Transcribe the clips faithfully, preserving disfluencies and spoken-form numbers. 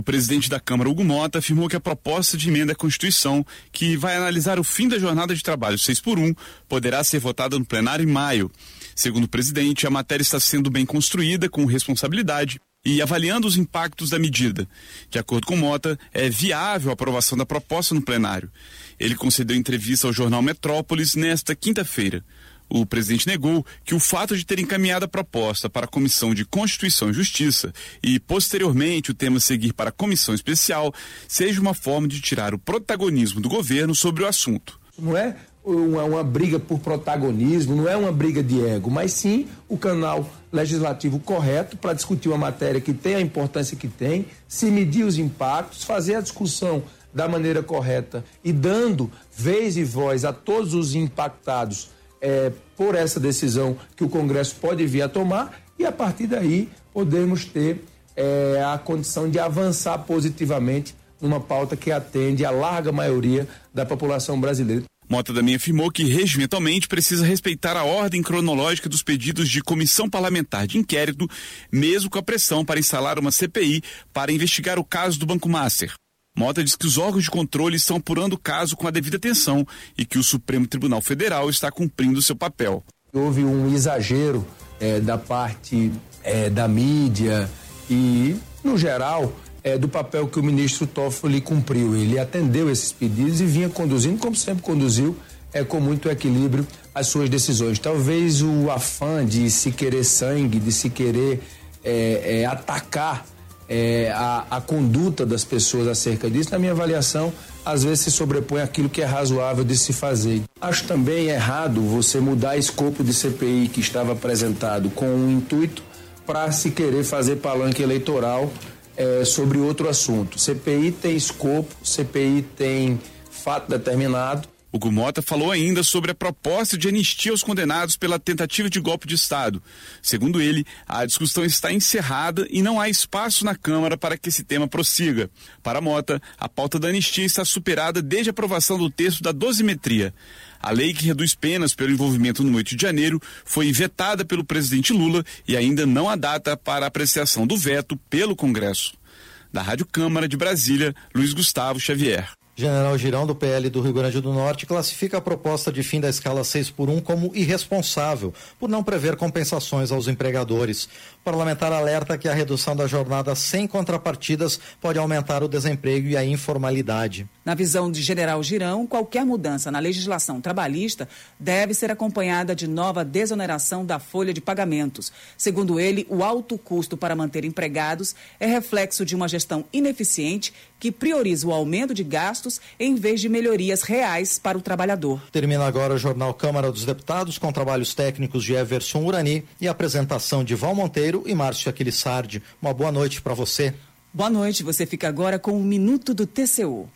O presidente da Câmara, Hugo Mota, afirmou que a proposta de emenda à Constituição, que vai analisar o fim da jornada de trabalho seis por um, poderá ser votada no plenário em maio. Segundo o presidente, a matéria está sendo bem construída, com responsabilidade e avaliando os impactos da medida. De acordo com Mota, é viável a aprovação da proposta no plenário. Ele concedeu entrevista ao jornal Metrópolis nesta quinta-feira. O presidente negou que o fato de ter encaminhado a proposta para a Comissão de Constituição e Justiça e, posteriormente, o tema seguir para a Comissão Especial seja uma forma de tirar o protagonismo do governo sobre o assunto. Não é uma, uma briga por protagonismo, não é uma briga de ego, mas sim o canal legislativo correto para discutir uma matéria que tem a importância que tem, se medir os impactos, fazer a discussão da maneira correta e dando vez e voz a todos os impactados É, por essa decisão que o Congresso pode vir a tomar e, a partir daí, podermos ter é, a condição de avançar positivamente numa pauta que atende a larga maioria da população brasileira. Mota também afirmou que, regimentalmente, precisa respeitar a ordem cronológica dos pedidos de comissão parlamentar de inquérito, mesmo com a pressão para instalar uma C P I para investigar o caso do Banco Master. Mota diz que os órgãos de controle estão apurando o caso com a devida atenção e que o Supremo Tribunal Federal está cumprindo seu papel. Houve um exagero é, da parte é, da mídia e, no geral, é, do papel que o ministro Toffoli cumpriu. Ele atendeu esses pedidos e vinha conduzindo, como sempre conduziu, é, com muito equilíbrio, as suas decisões. Talvez o afã de se querer sangue, de se querer é, é, atacar É, a, a conduta das pessoas acerca disso, na minha avaliação, às vezes se sobrepõe aquilo que é razoável de se fazer. Acho também errado você mudar escopo de C P I que estava apresentado com um intuito para se querer fazer palanque eleitoral é, sobre outro assunto. C P I tem escopo, C P I tem fato determinado. Hugo Mota falou ainda sobre a proposta de anistia aos condenados pela tentativa de golpe de Estado. Segundo ele, a discussão está encerrada e não há espaço na Câmara para que esse tema prossiga. Para Mota, a pauta da anistia está superada desde a aprovação do texto da dosimetria. A lei que reduz penas pelo envolvimento no oito de janeiro foi vetada pelo presidente Lula e ainda não há data para apreciação do veto pelo Congresso. Da Rádio Câmara de Brasília, Luiz Gustavo Xavier. General Girão, do P L do Rio Grande do Norte, classifica a proposta de fim da escala seis por um como irresponsável, por não prever compensações aos empregadores. O parlamentar alerta que a redução da jornada sem contrapartidas pode aumentar o desemprego e a informalidade. Na visão de General Girão, qualquer mudança na legislação trabalhista deve ser acompanhada de nova desoneração da folha de pagamentos. Segundo ele, o alto custo para manter empregados é reflexo de uma gestão ineficiente que prioriza o aumento de gastos em vez de melhorias reais para o trabalhador. Termina agora o Jornal Câmara dos Deputados com trabalhos técnicos de Everson Urani e apresentação de Val Monteiro e Márcio Aquilissardi. Uma boa noite para você. Boa noite, você fica agora com o Minuto do T C U.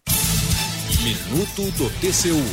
Minuto do T C U.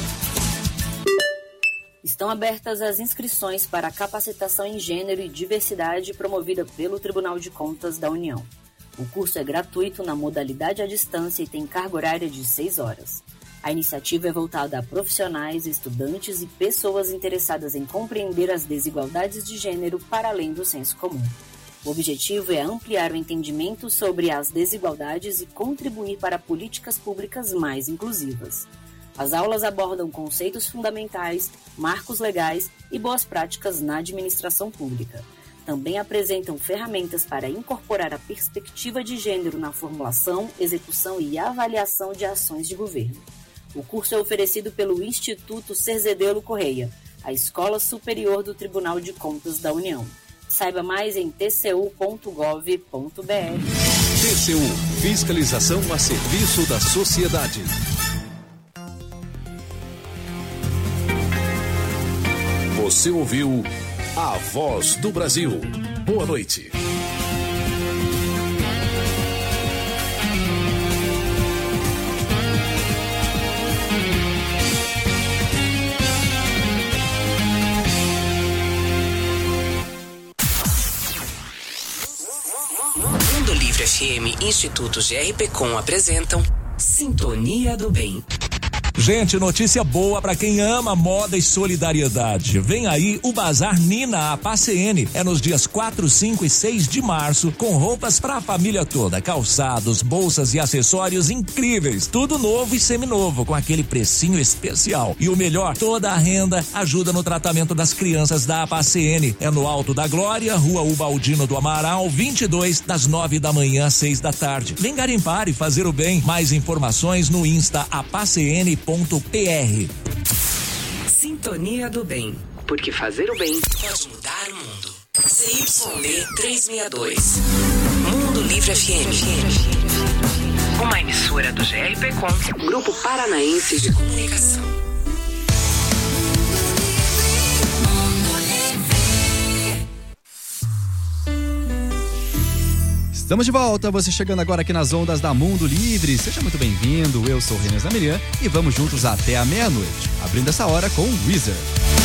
Estão abertas as inscrições para a capacitação em gênero e diversidade promovida pelo Tribunal de Contas da União. O curso é gratuito na modalidade à distância e tem carga horária de seis horas. A iniciativa é voltada a profissionais, estudantes e pessoas interessadas em compreender as desigualdades de gênero para além do senso comum. O objetivo é ampliar o entendimento sobre as desigualdades e contribuir para políticas públicas mais inclusivas. As aulas abordam conceitos fundamentais, marcos legais e boas práticas na administração pública. Também apresentam ferramentas para incorporar a perspectiva de gênero na formulação, execução e avaliação de ações de governo. O curso é oferecido pelo Instituto Cerzedelo Correia, a Escola Superior do Tribunal de Contas da União. Saiba mais em t c u ponto gov ponto b r. T C U, fiscalização a serviço da sociedade. Você ouviu A Voz do Brasil. Boa noite. Mundo Livre F M e Instituto G R P Com apresentam Sintonia do Bem. Gente, notícia boa para quem ama moda e solidariedade. Vem aí o Bazar Nina A P A C N. É nos dias quatro, cinco e seis de março, com roupas para a família toda, calçados, bolsas e acessórios incríveis. Tudo novo e seminovo, com aquele precinho especial. E o melhor, toda a renda ajuda no tratamento das crianças da A P A C N. É no Alto da Glória, Rua Ubaldino do Amaral, vinte e dois, das nove da manhã às seis da tarde. Vem garimpar e fazer o bem. Mais informações no Insta A P A C N ponto P R. Sintonia do Bem, porque fazer o bem pode mudar o mundo. C Y D trezentos e sessenta e dois, Mundo Livre F M. Uma emissora do G R P Com, Grupo Paranaense de Comunicação. Estamos de volta, você chegando agora aqui nas ondas da Mundo Livre. Seja muito bem-vindo, eu sou o René Zamirian e vamos juntos até a meia-noite, abrindo essa hora com Weezer.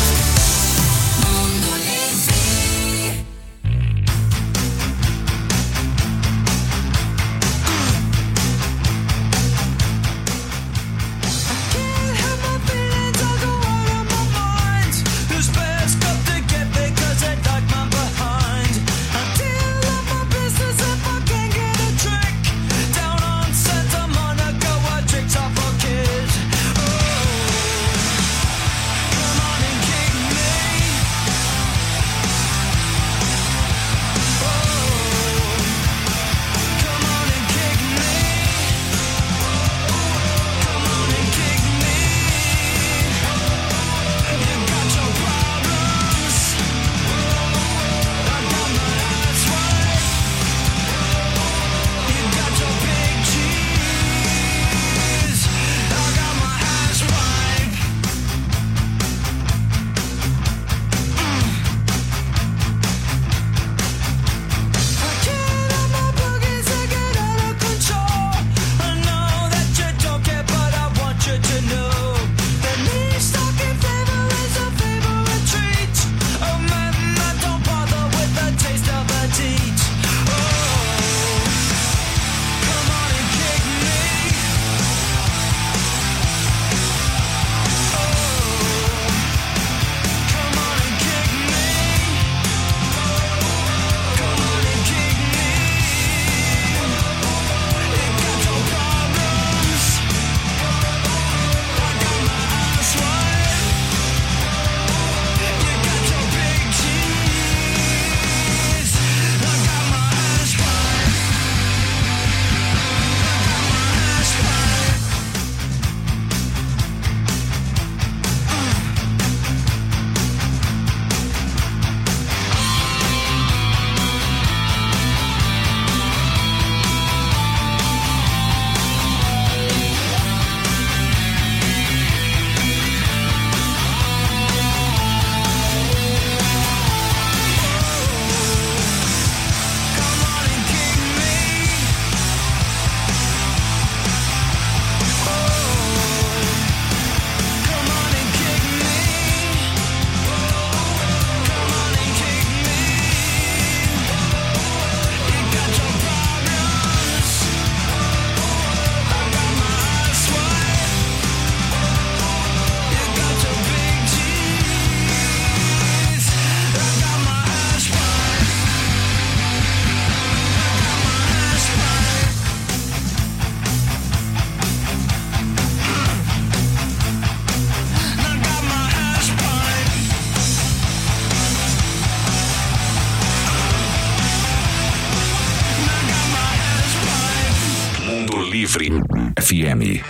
Livre F M.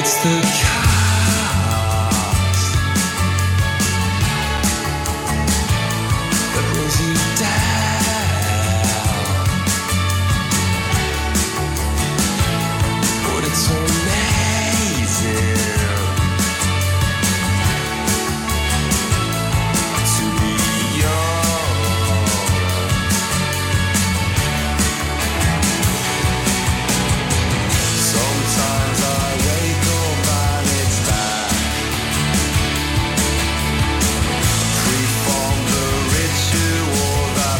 It's the chaos that brings you down. But it's amazing to be young. Sometimes I wake up and it's back. Free from the ritual that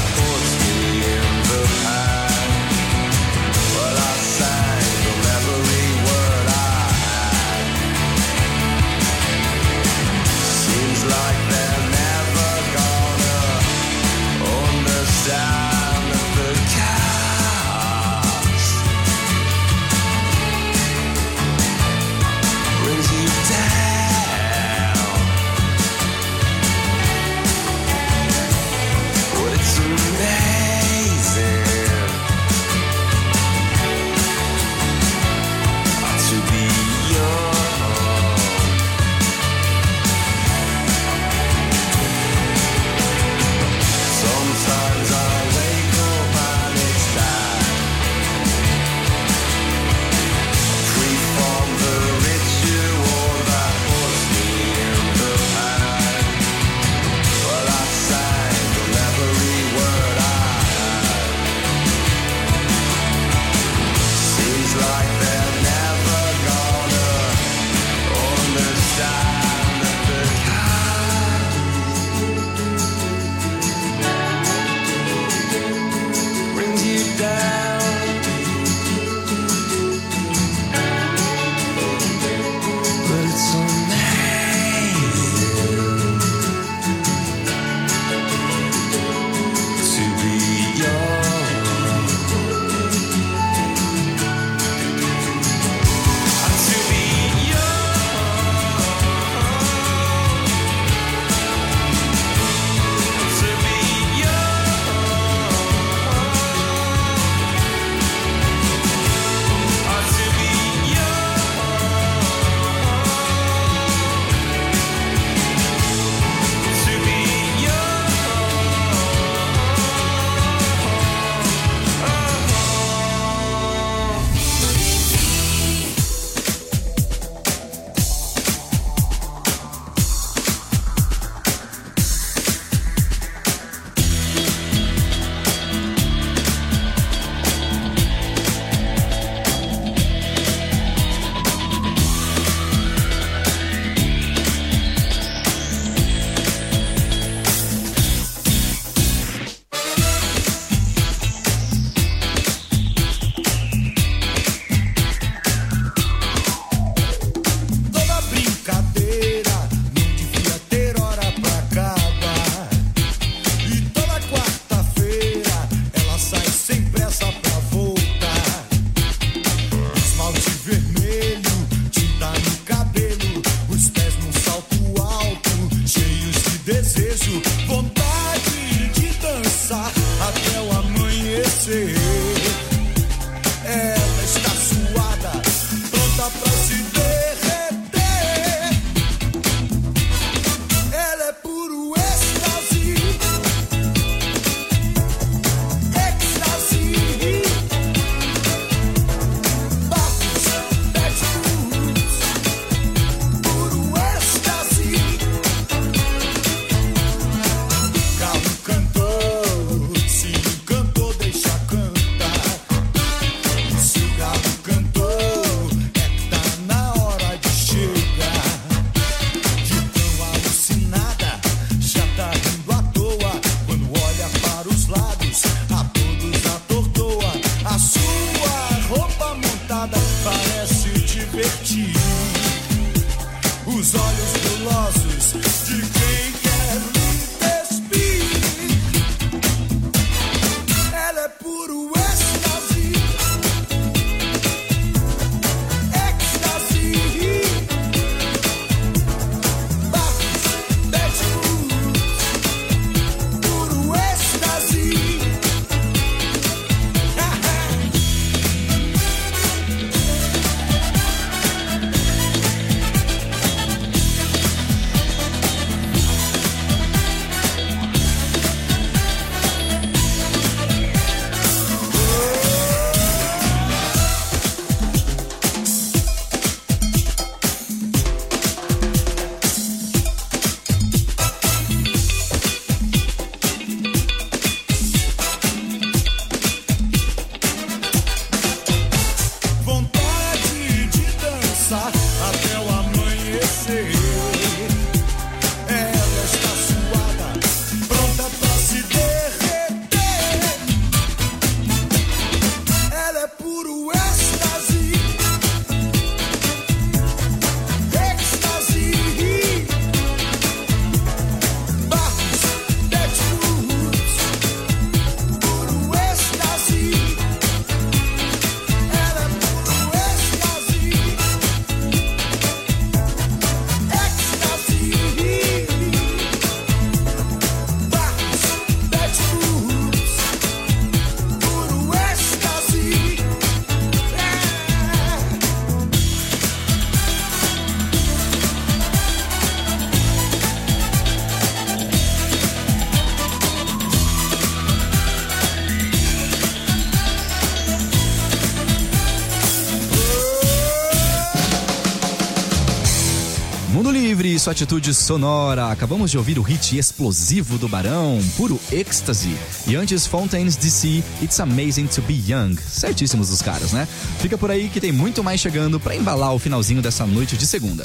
Livre e sua atitude sonora. Acabamos de ouvir o hit explosivo do Barão, Puro Ecstasy. E antes, Fontaines D C, It's Amazing to Be Young. Certíssimos os caras, né? Fica por aí que tem muito mais chegando pra embalar o finalzinho dessa noite de segunda.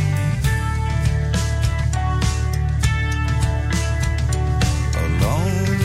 Alone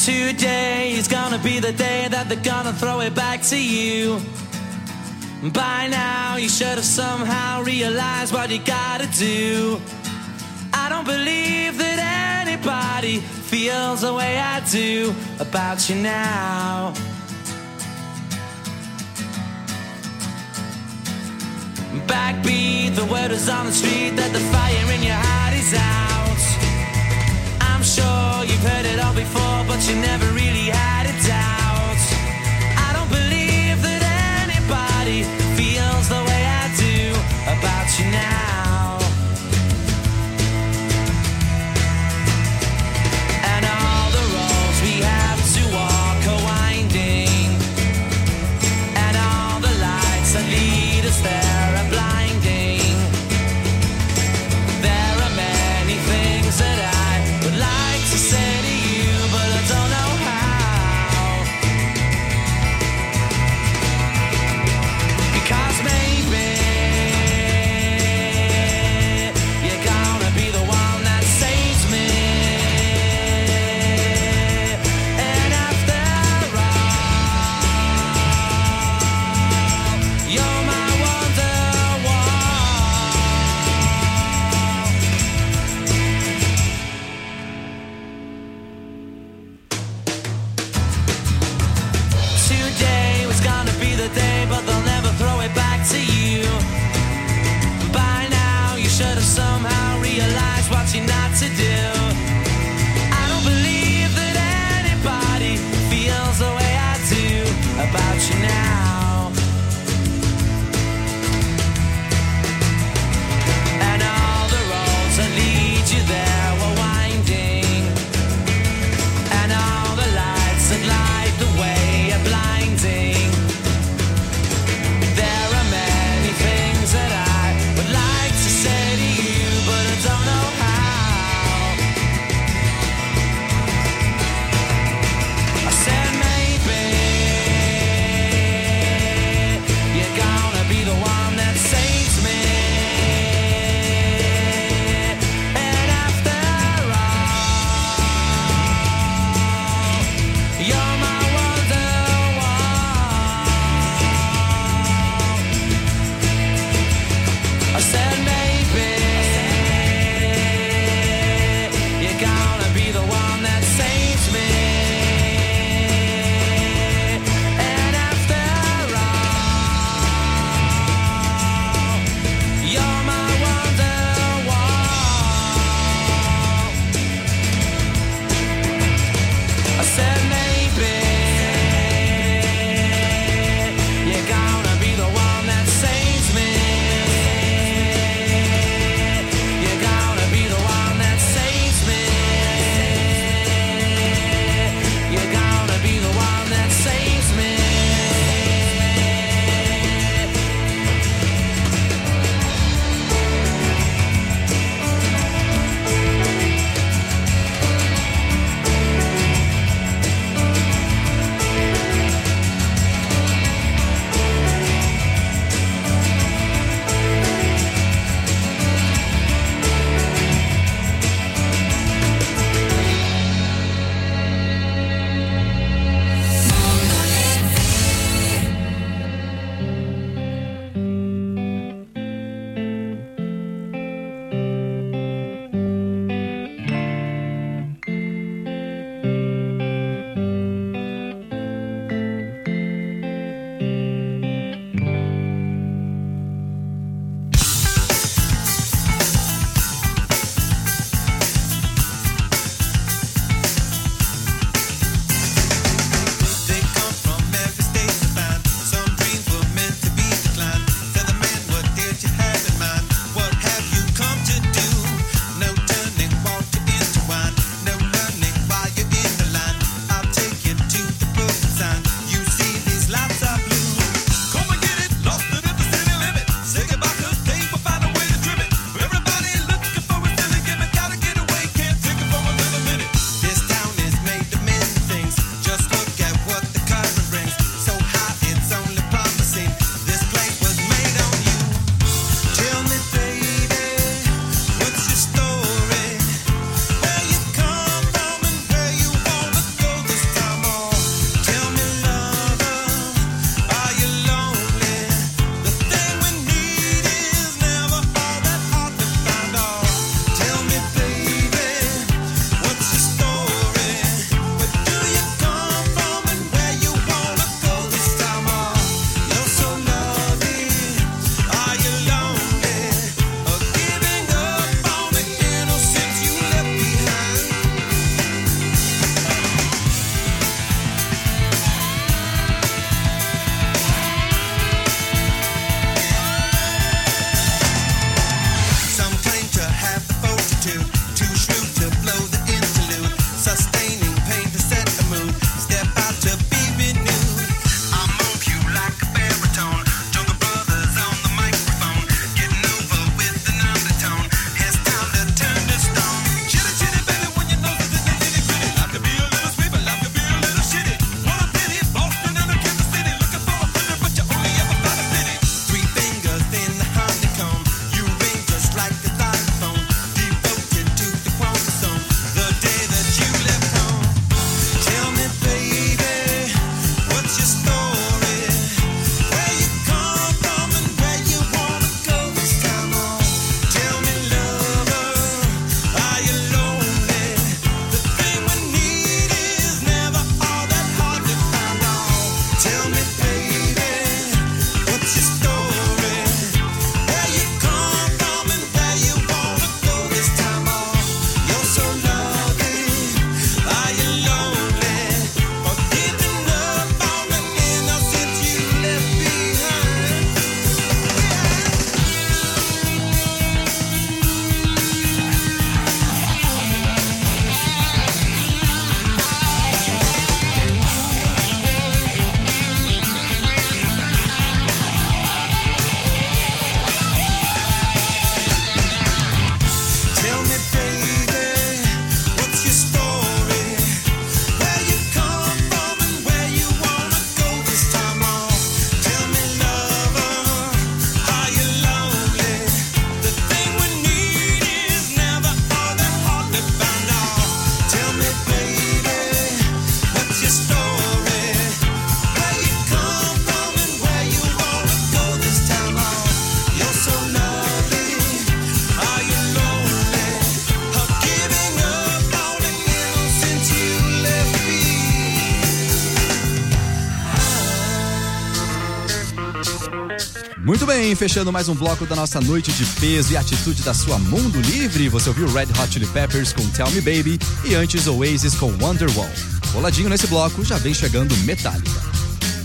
Today is gonna be the day that they're gonna throw it back to you. By now you should have somehow realized what you gotta do. I don't believe that anybody feels the way I do about you now. Backbeat, the word is on the street that the fire in your heart is out. I'm sure you've heard it all before, but you never really had a doubt. I don't believe that anybody feels the way I do about you now. And all the roads we have to walk are winding, and all the lights that lead us there are blinding. There are many things that I would like to say to you, but I don't know how. Because maybe you're gonna be the one that saves me. And after all, you're my Wonderwall. Today was gonna be the day, but they'll never throw it back to you. By now you should have somehow realized what you're not to do. I don't believe that anybody feels the way I do about you now. And all the roads that lead you there were winding, and all the lights that light the way are blinding. There are many things that I would like to say to you, but I don't know how. Muito bem, fechando mais um bloco da nossa noite de peso e atitude da sua Mundo Livre. Você ouviu Red Hot Chili Peppers com Tell Me Baby e antes Oasis com Wonderwall. Coladinho nesse bloco já vem chegando Metallica.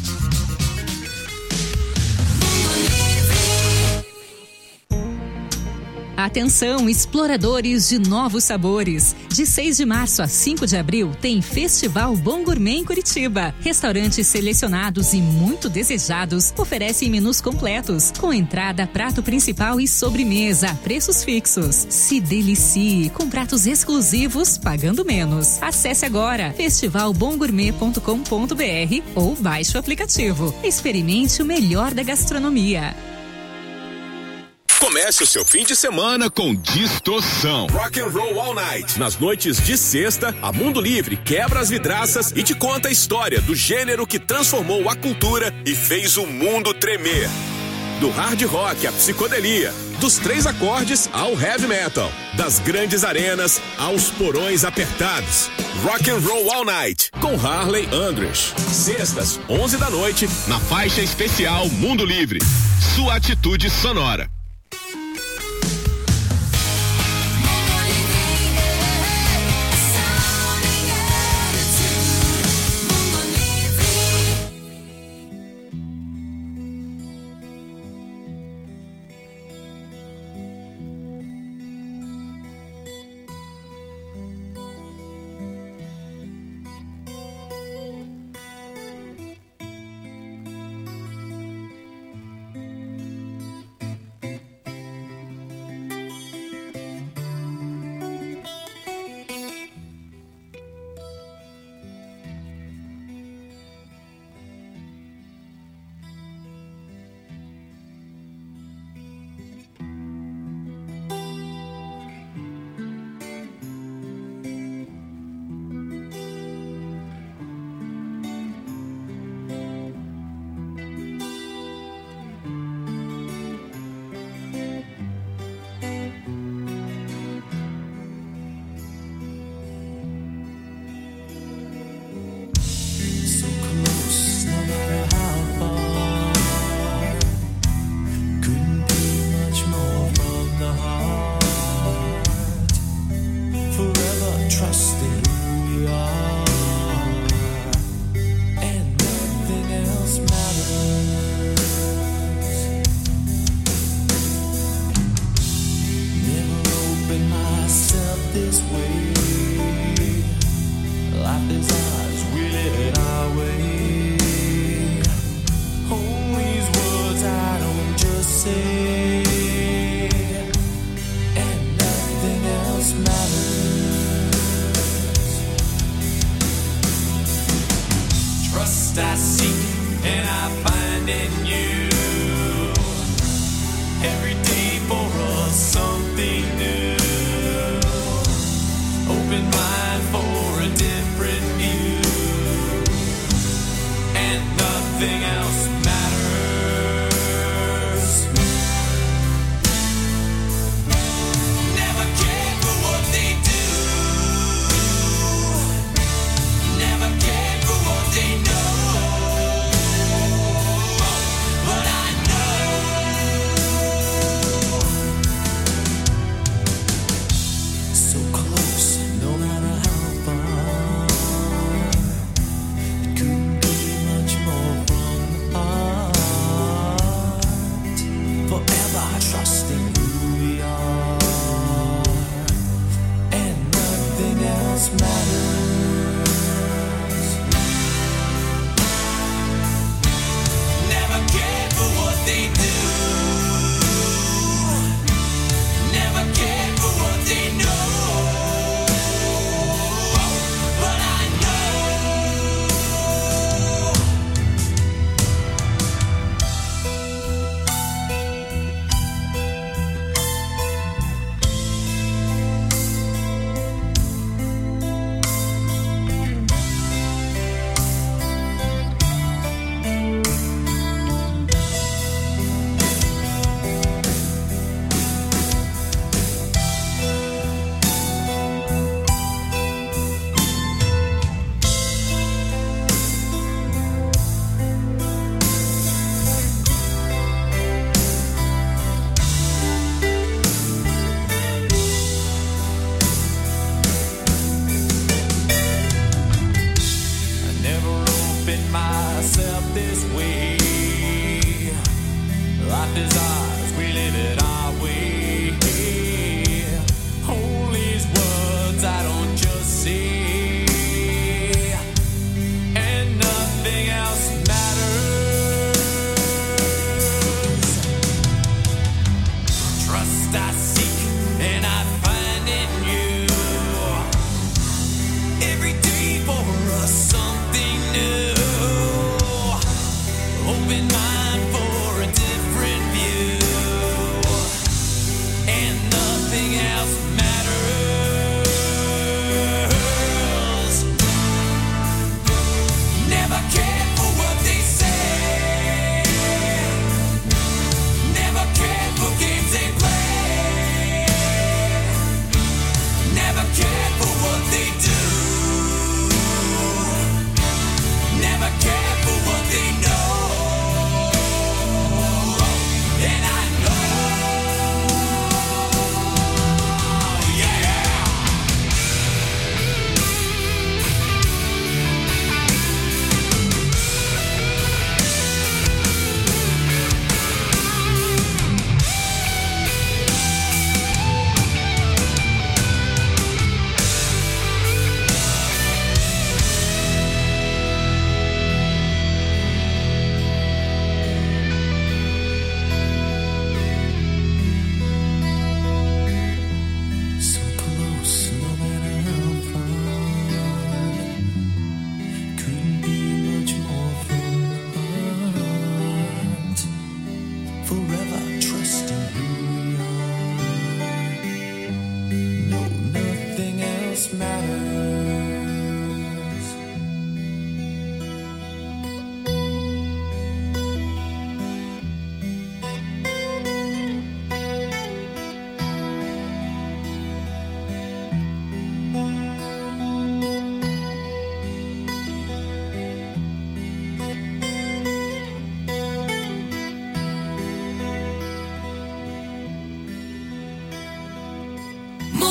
Atenção, exploradores de novos sabores. De seis de março a cinco de abril tem Festival Bom Gourmet em Curitiba. Restaurantes selecionados e muito desejados oferecem menus completos, com entrada, prato principal e sobremesa, a preços fixos. Se delicie com pratos exclusivos, pagando menos. Acesse agora festival bom gourmet ponto com ponto b r ou baixe o aplicativo. Experimente o melhor da gastronomia. Comece o seu fim de semana com Distorção. Rock and Roll All Night. Nas noites de sexta, a Mundo Livre quebra as vidraças e te conta a história do gênero que transformou a cultura e fez o mundo tremer. Do hard rock à psicodelia, dos três acordes ao heavy metal, das grandes arenas aos porões apertados. Rock and Roll All Night com Harley Andress. Sextas, onze da noite, na faixa especial Mundo Livre. Sua atitude sonora. But I know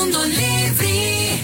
Mundo Livre.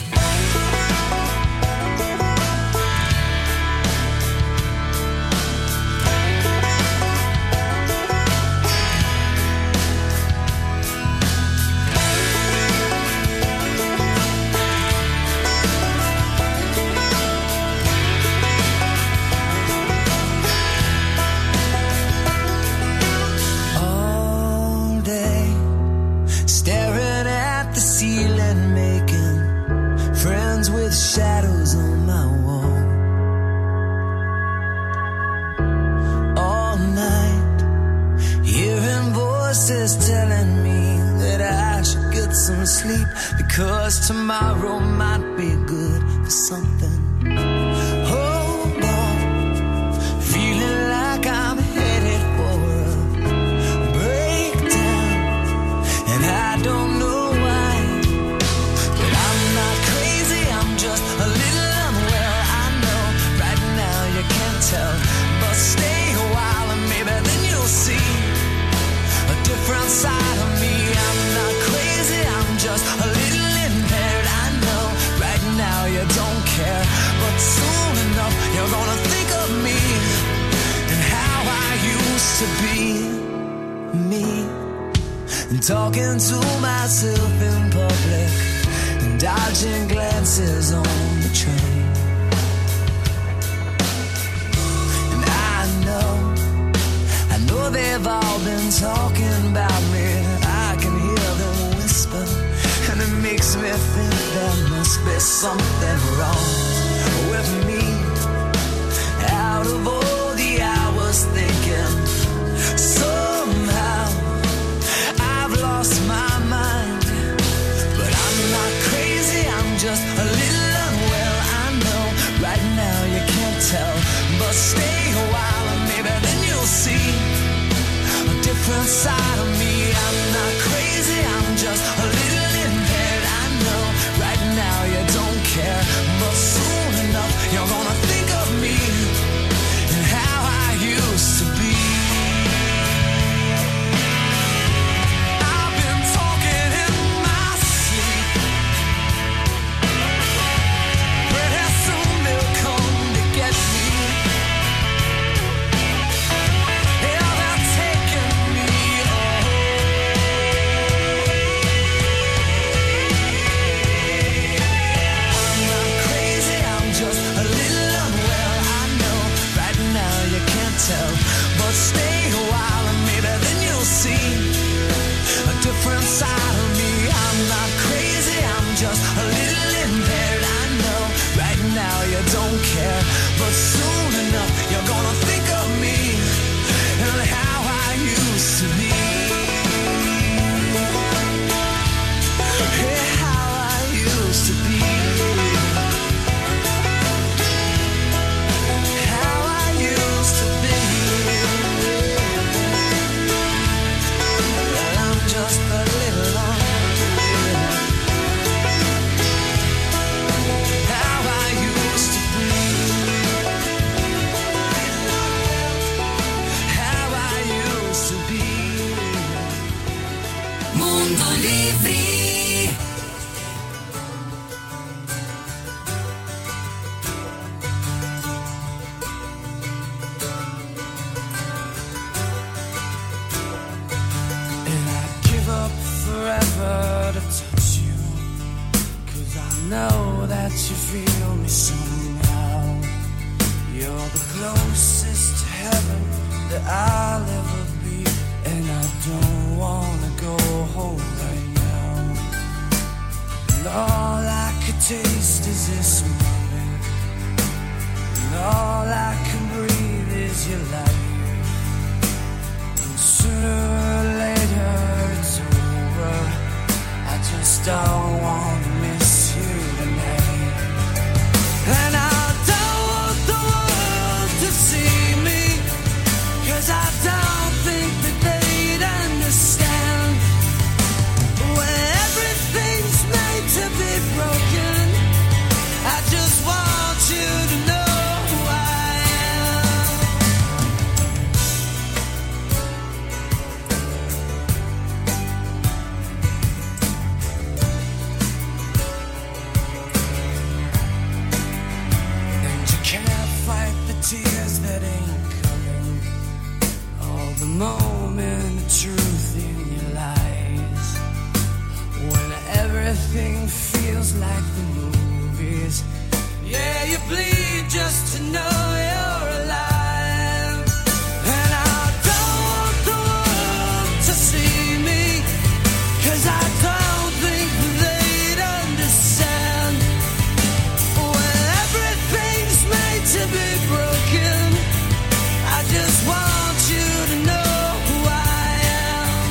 Shadows on my wall all night, hearing voices telling me that I should get some sleep because tomorrow might be good for something. Hold on, feeling like I'm headed for a breakdown, and I don't know but stay a while and maybe then you'll see a different side of me. I'm not crazy, I'm just a little impaired. I know right now you don't care, but soon enough you're gonna think of me and how I used to be me, and talking to myself in public and dodging glances on the train. They've all been talking about me. I can hear them whisper, and it makes me think there must be something wrong with me. Out of all the hours thinking, somehow I've lost my mind. But I'm not crazy, I'm just a little unwell. I know right now you can't tell, but stay a while and maybe then you'll see different side of me. I'm not crazy, I'm just a little impaired. I know right now you don't care, but soon enough you're gonna think of me and how I used to be. I've been talking in my sleep. Pretty soon they'll come to get me. But stay a while and maybe then you'll see a different side of me. I'm not crazy, I'm just a little impaired. I know right now you don't care, but soon enough you're gonna think of me and how I used to be. Hey, how I used to be. Know that you feel me somehow. You're the closest to heaven that I'll ever be, and I don't wanna go home right now. And all I could taste is this moment, and all I can breathe is your light. And sooner or later it's over. I just don't wanna miss you tonight. And I don't want the world to see me, 'cause I don't think that they'd understand. When everything's made to be broken, I just want you to know who I am. everything feels like the movies. Yeah, you bleed just to know you're alive. And I don't want the world to see me, 'cause I don't think they'd understand. When everything's made to be broken, I just want you to know who I am.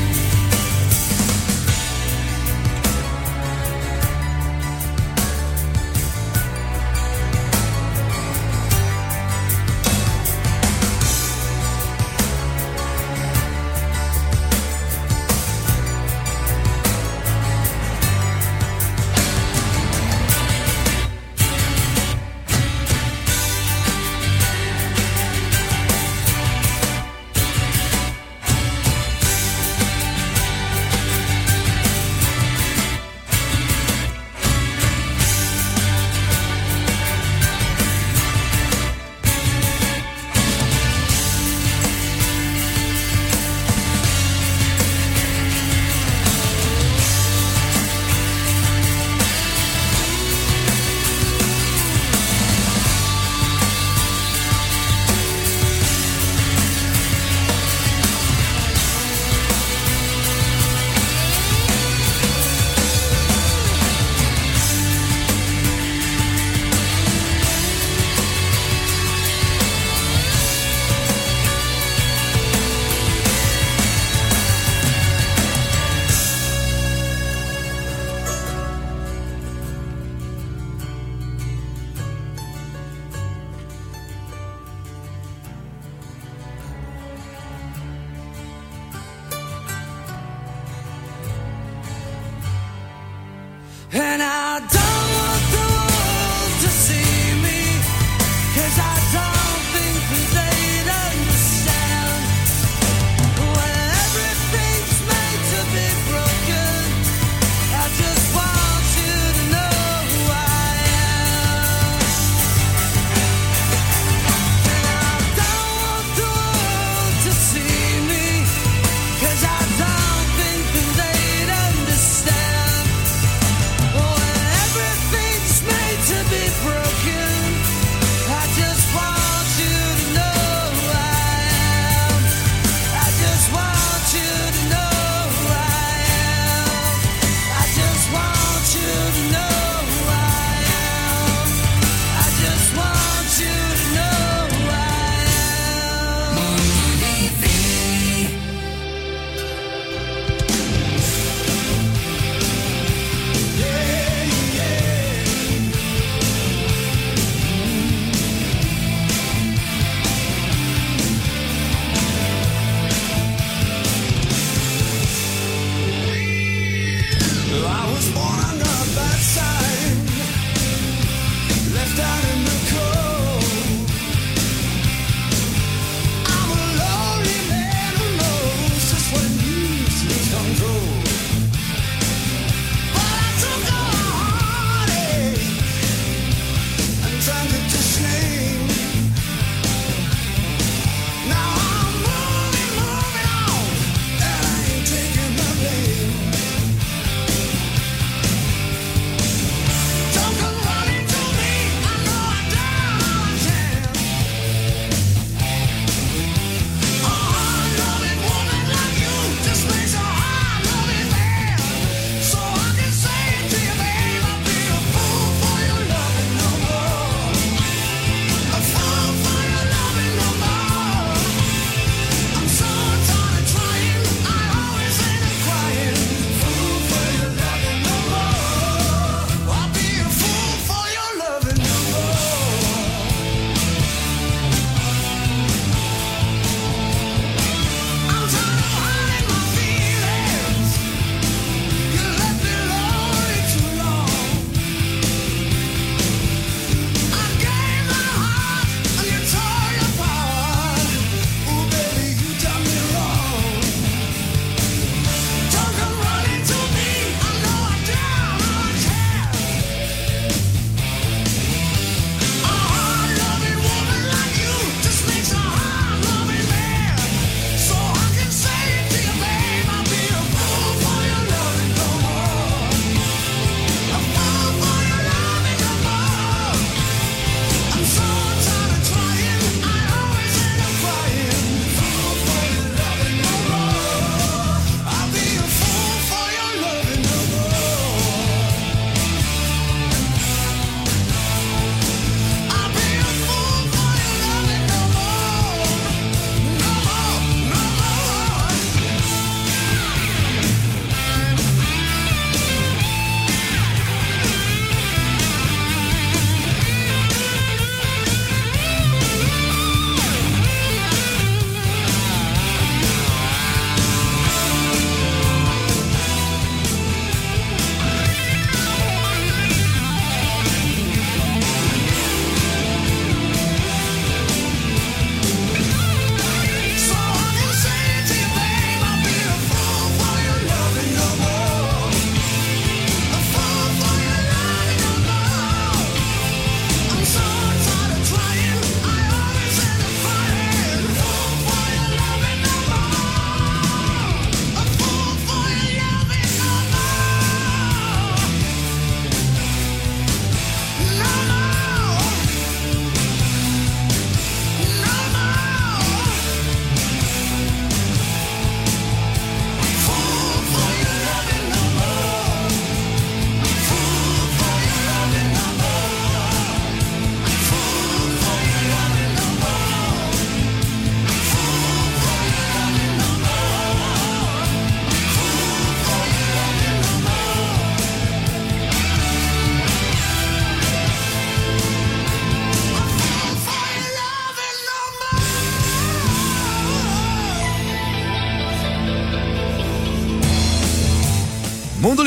And I don't want the world to see me, 'cause I don't think they'd understand. When everything's made to be broken, I just want you to know who I am. And I don't want the world to see me, 'cause I don't think they'd understand. When every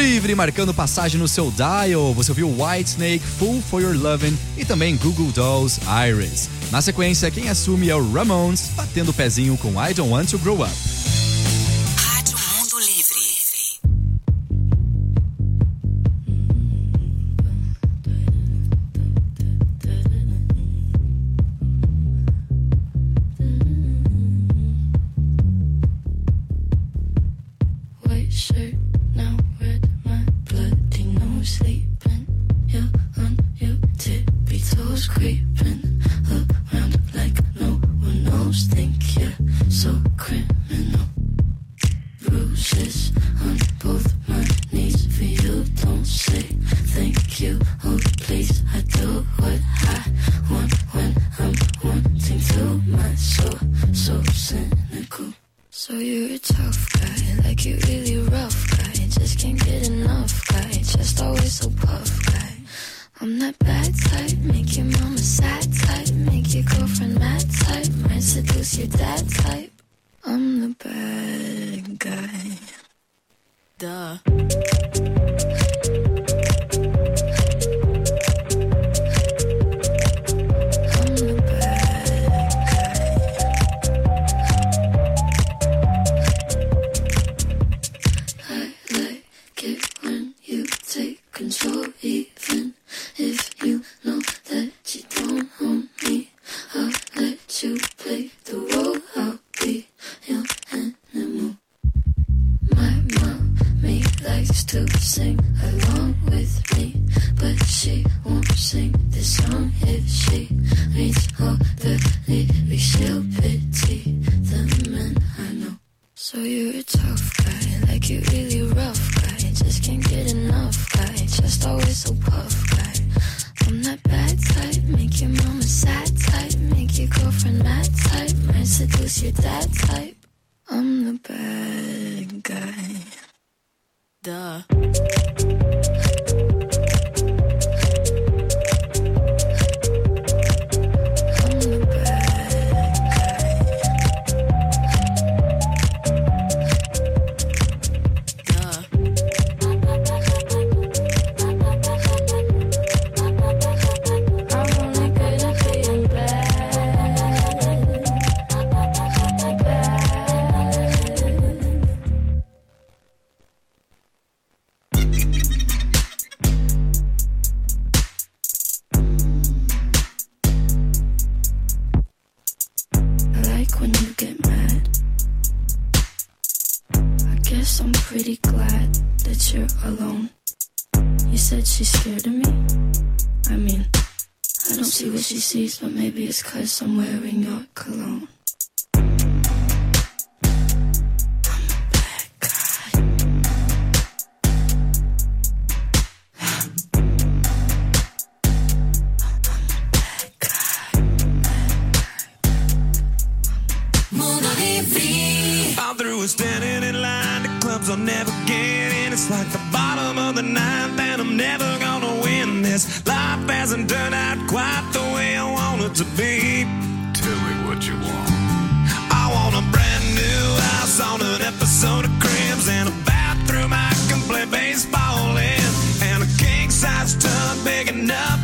Livre, marcando passagem no seu dial. Você ouviu Whitesnake, Fool for Your Lovin' e também Google Dolls, Iris. Na sequência, quem assume é o Ramones, batendo o pezinho com I Don't Want to Grow Up. Rádio Mundo Livre. White shirt, now red, my bloody nose sleeping. You're on your tippy toes, creeping around like no one knows. Think you're so criminal. Bruises on both my knees for you. Don't say thank you, oh please. I do what I want when I'm wanting to. My soul, so cynical. So you're a tough guy, like you really rough guy. Just can't get enough guy, just always so puff guy. I'm that bad type, make your mama sad type, make your girlfriend mad type, might seduce your dad type. I'm the bad guy. Duh. Control, even if you know that you don't own me. I'll let you play the role. I'll be your animal. My mommy likes to sing along with me, but she won't sing this song if she reads all the lyrics. She'll pity the men I know. So you're a tough guy, like you really rough guy. Just can't get enough guy, just always so puff guy. I'm that bad type, make your mama sad type, make your girlfriend mad type, might seduce your dad type. I'm the bad guy. Duh. I'm pretty glad that you're alone. You said she's scared of me. I mean, I don't see what she sees, but maybe it's 'cause I'm wearing your cologne. Standing in line to clubs I'll never get in. It's like the bottom of the ninth and I'm never gonna win this. Life hasn't turned out quite the way I want it to be. Tell me what you want. I want a brand new house on an episode of Cribs, and a bathroom I can play baseball in, and a king size tub big enough